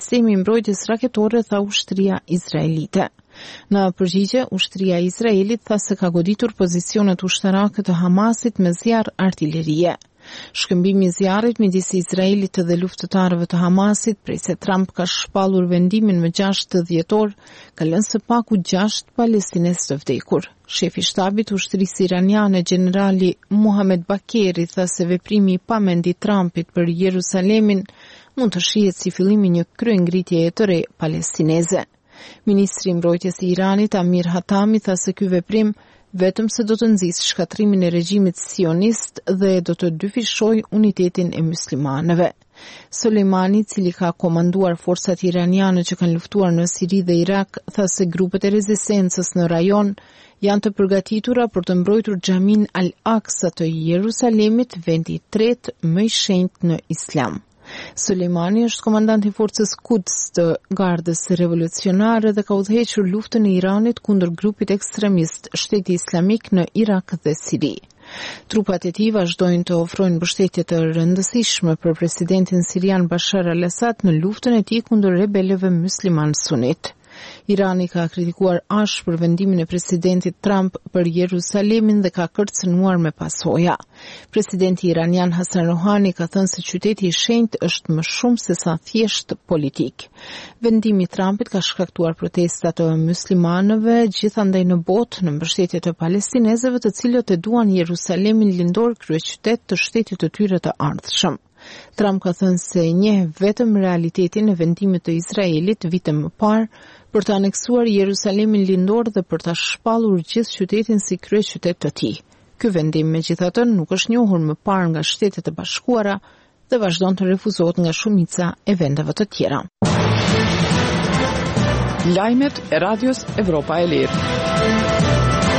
sistemi i mbrojtjes raketore, tha ushtria izraelite. Në përgjigje, ushtria e Izraelit tha se ka goditur pozicionet ushtarake të Hamasit me zjarr artillerie. Shkëmbimi i zjarrit midis Izraelit dhe luftëtarëve të Hamasit, prej se Trump ka shpallur vendimin më 6 dhjetor, ka lënë së paku 6 palestinesë të vdekur. Shefi i shtabit të ushtrisë iraniane, generali Mohamed Bakeri, tha se veprimi i pamend i Trumpit për Jerusalemin mund të shihet si fillimi një kryengritjeje të re palestineze. Ministri i mbrojtjes i Iranit Amir Hatami tha se ky veprim vetëm se do të nxjisë shkatrimin e regjimit sionist dhe do të dyfishojë unitetin e muslimanëve. Soleimani, i cili ka komanduar forcat iraniane që kanë luftuar në Siri dhe Irak, tha se grupet e rezistencës në rajon janë të përgatitura për të mbrojtur xhamin Al-Aqsa të Jerusalemit, vendi i tretë më i shenjtë në Islam. Soleimani është komandant i forcës Quds të Gardës Revolucionare dhe ka udhëhequr luftën e Iranit kundër grupit ekstremist Shteti Islamik në Irak dhe Siri. Trupat e tij vazhdojnë të ofrojnë mbështetje të rëndësishme për presidentin sirian Bashar al-Assad në luftën e tij kundër rebelëve musliman sunit. Irani ka kritikuar ashpër vendimin e presidentit Trump për Jerusalemin dhe ka kërcënuar me pasoja. Presidenti iranian Hasan Rouhani ka thënë se qyteti i shenjtë është më shumë se sa thjesht politik. Vendimi i Trumpit ka shkaktuar protesta të muslimanëve gjithandaj në botë në mbështetje të palestinezëve, të cilët e duan Jerusalemin lindor kryeqytet të shtetit të tyre të ardhshëm. Trump ka thënë se njeh vetëm realitetin e vendimit të Izraelit vite më parë për të aneksuar Jerusalemin lindor dhe për ta shpallur gjithë qytetin si kryeqytet të tij. Ky vendim megjithatë nuk është njohur më parë nga Shtetet e Bashkuara dhe vazhdon të refuzohet nga shumica e vendeve të tjera. Lajmet e Radios Evropa e Lirë.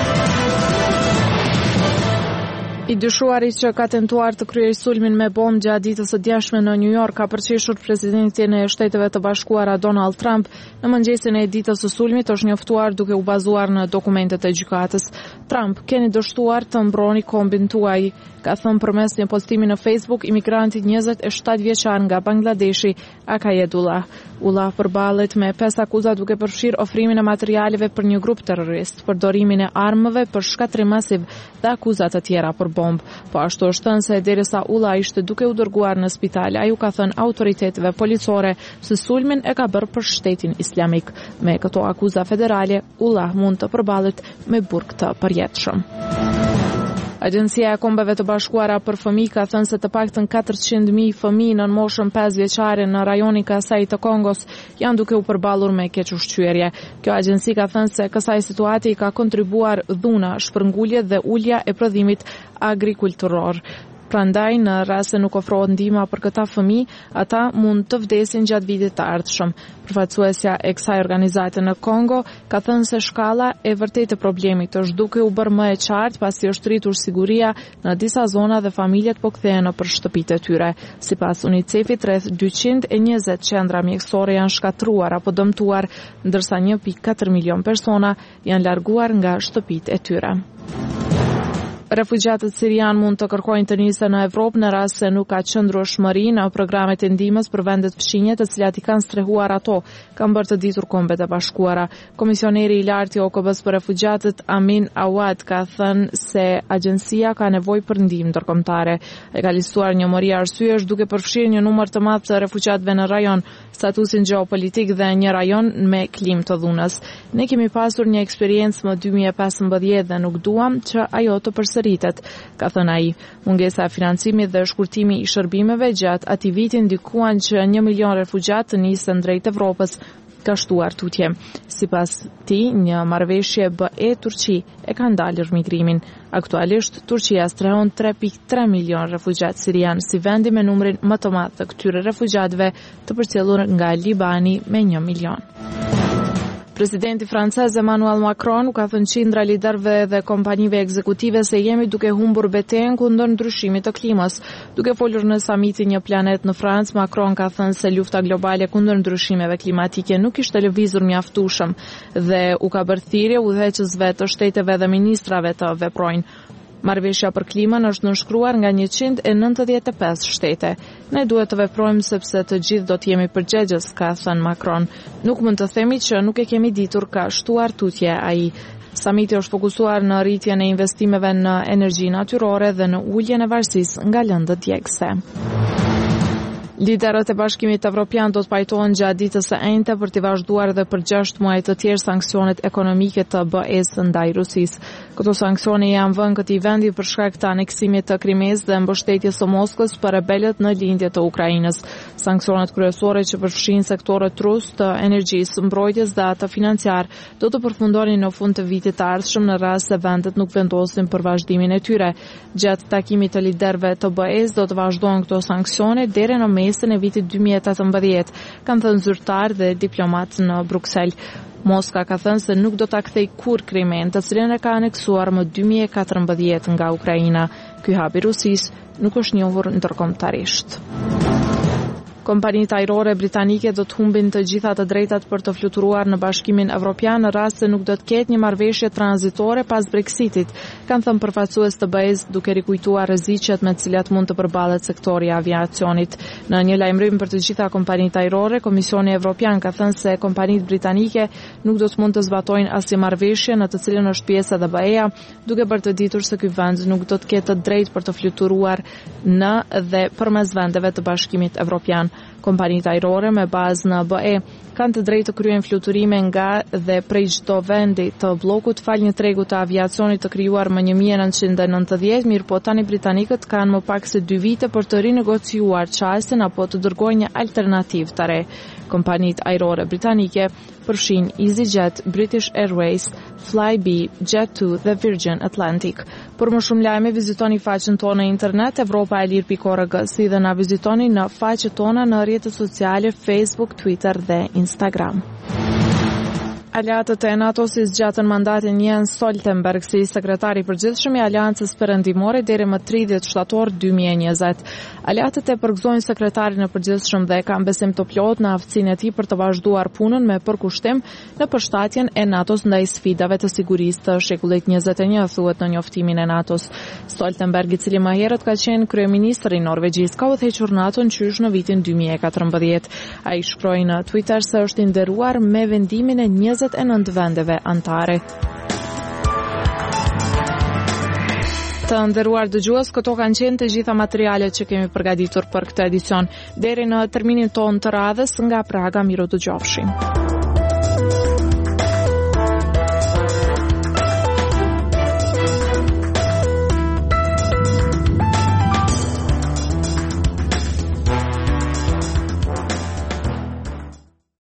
I dyshuari që ka tentuar të kryejë sulmin me bombë gjatë ditës së djeshme në New York ka përqeshur presidentin e Shteteve të Bashkuara Donald Trump. Në mëngjesin e ditës së sulmit është njoftuar duke u bazuar në dokumentet e gjykatës. Trump, keni dështuar të mbroni kombin tuaj, ka thënë përmes një postimi në Facebook imigranti 27 vjeçar nga Bangladeshi, Akayedullah. Ullah përballet me 5 akuza duke përfshirë ofrimin e materialeve për një grup terrorist, përdorimin e armëve për shkatrim masiv dhe akuza të tjera për bombë. Po ashtu është thënë se derisa Ullah ishte duke u dërguar në spital, ai u ka thënë autoriteteve policore se sulmin e ka bërë për Shtetin Islamik. Me këto akuza federale, Ullah mund të përballet me burg të përjetshëm. Agjencia e Kombeve të Bashkuara për Fëmijë ka thënë se të paktën 400.000 fëmijë në moshën 5 vjeçare në rajonin Kasai të Kongos janë duke u përballur me kequshqyerje. Kjo agjenci ka thënë se kësaj situati ka kontribuar dhuna, shpërngulje dhe ulja e prodhimit agrikulturor. Prandaj, në rast se nuk ofrohet ndihma për këta fëmijë, ata mund të vdesin gjatë vitit të ardhshëm. Përfaqësuesja e kësaj organizate në Kongo ka thënë se shkalla e vërtetë e problemit është duke u bërë më e qartë pasi është rritur siguria në disa zona dhe familjet po kthehen nëpër shtëpitë e tyre. Sipas UNICEF-it, rreth 220 qendra mjekësore janë shkatruar apo dëmtuar, ndërsa 1.4 milion persona janë larguar nga shtëpitë e tyre. Refugjatët sirian mund të kërkojnë të nisën në Evropë në rast se nuk ka qëndrueshmëri në programet e ndihmës për vendet fshinje të cilat i kanë strehuar ato, kanë bërë të ditur Kombet e Bashkuara. Komisioneri i lartë i OKB-s për refugjatët Amin Awad ka thënë se agjencia ka nevojë për ndihmë ndërkombëtare. Ai ka listuar një mori arsyesh duke përfshirë një numër të madh të refugjatëve në rajon, statusin gjeopolitik dhe një rajon me klimë të dhunës. Ne kemi pasur një eksperiencë më 2015 dhe nuk duam që ajo të përsëritet, ka thënë ai. Mungesa e financimit dhe shkurtimi i shërbimeve gjatë atij viti ndikuan që 1 milion refugjat të nisen drejt Evropës, ka shtuar tutje. Sipas tij, një marrëveshje BE-Turqi e ka ndalur migrimin. Aktualisht, Turqia strehon 3.3 milion refugjat sirian si vendi me numrin më të madh të këtyre refugjatëve, të përcjellur nga Libani me 1 milion. Presidenti francez Emmanuel Macron u ka thënë qindra liderëve dhe kompanive ekzekutive se jemi duke humbur betejën kundër ndryshimit të klimës. Duke folur në samitin Një planet në Francë, Macron ka thënë se lufta globale kundër ndryshimeve klimatike nuk ishte lëvizur mjaftueshëm dhe u ka bërë thirrje udhëheqësve të shteteve dhe ministrave të veprojnë. Marrëveshja për klimën është nënshkruar nga 195 shtete. Ne duhet të veprojmë sepse të gjithë do të jemi përgjegjës, ka thënë Macron. Nuk mund të themi që nuk e kemi ditur, ka shtuar tutje ai. Samiti është fokusuar në rritjen e investimeve në energji natyrore dhe në uljen e varësisë nga lëndët djegëse. Liderët e Bashkimit Evropian do të pajtohen gjatë ditës së enjte për të vazhduar dhe për 6 muaj të tjerë sanksionet ekonomike të BE-s ndaj Rusisë. Këto sanksione janë vënë këtij vendi për shkak të aneksimit të Krimes dhe mbështetjes së Moskës për rebelët në lindje të Ukrainës. Sanksionet kryesore që përfshin sektorët rus të energjisë, mbrojtjes dhe atë financiar do të përfundonin në fund të vitit të ardhshëm në rast se vendet nuk vendosin për vazhdimin e tyre. Gjatë takimit të liderëve të BE-s do të vazhdojnë këto sanksione deri në mesin e vitit 2018, kanë thënë zyrtar dhe diplomat në Bruksel. Moska ka thënë se nuk do ta kthej kurrë Krimen, të cilën e ka aneksuar më 2014 nga Ukraina. Ky hap i Rusisë nuk është njohur ndërkombëtarisht. Kompanitë ajrore britanike do të humbin të gjitha të drejtat për të fluturuar në Bashkimin Evropian në rast se nuk do të ketë një marrëveshje tranzitore pas Brexitit, kanë thënë përfaqësues të BE-s duke rikujtuar rreziqet me të cilat mund të përballet sektori i aviacionit. Në një lajmërim për të gjitha kompanitë ajrore, Komisioni Evropian ka thënë se kompanitë britanike nuk do të mund të zbatojnë asnjë marrëveshje në të cilën është pjesë edhe BE-ja, duke bërë të ditur se ky vend nuk do të ketë të drejtë për të fluturuar në dhe përmes vendeve të Bashkimit Evropian. Kompanitë ajrore me bazë në BE kanë të drejtë të kryejnë fluturime nga dhe prej çdo vendi të bllokut fal një tregu të aviacionit të krijuar më 1990, mirë po tani britanikët kanë më pak se 2 vite për të rinegociuar çastin apo të dërgojnë një alternativë të re. Kompanitë ajrore britanike përfshin EasyJet, British Airways, Flybe, Jet2 dhe Virgin Atlantic. Për më shumë lajme vizitoni faqen tonë në internet evropaelir.org, si dhe na vizitoni në faqet tona në rrjetet sociale Facebook, Twitter dhe Instagram. Aleatët e NATO-s i zgjatën mandatin Jens Stoltenberg si sekretari i përgjithshëm i Aleancës Perëndimore deri më 30 shtator 2020. Aleatët e përgëzojnë sekretarin e përgjithshëm dhe kanë besim të plot në aftësinë e tij për të vazhduar punën me përkushtim në përshtatjen e NATO-s ndaj sfidave të sigurisë të shekullit 21, thuhet në njoftimin e NATO-s. Stoltenberg, i cili më herët ka qenë kryeministri i Norvegjisë, ka udhëhequr NATO-n qysh në vitin 2014. Ai shkroi në Twitter se është i nderuar me vendimin e 29 vendeve antare. Të nderuar dëgjues, këto kanë qenë të gjitha materialet që kemi përgatitur për këtë edicion. Deri në terminin tonë të radhës nga Praga, miru dëgjofshim.